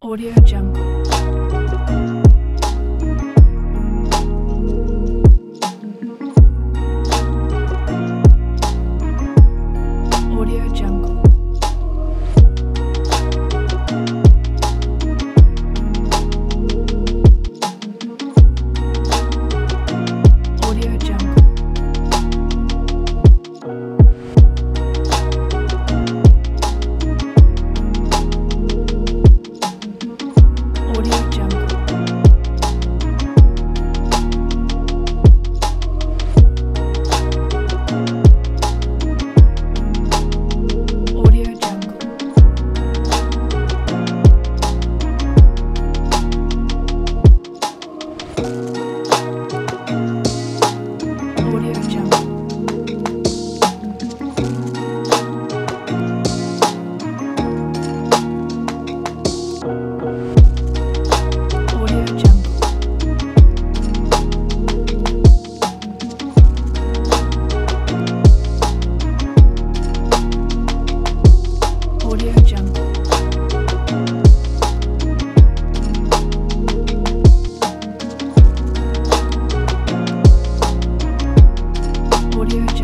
Audio Jungle. Audio Jungle. Audio Jungle. Audio Jungle. Audio Jungle. Audio Jungle. Audio Jungle. Audio Jungle. Audio Jungle.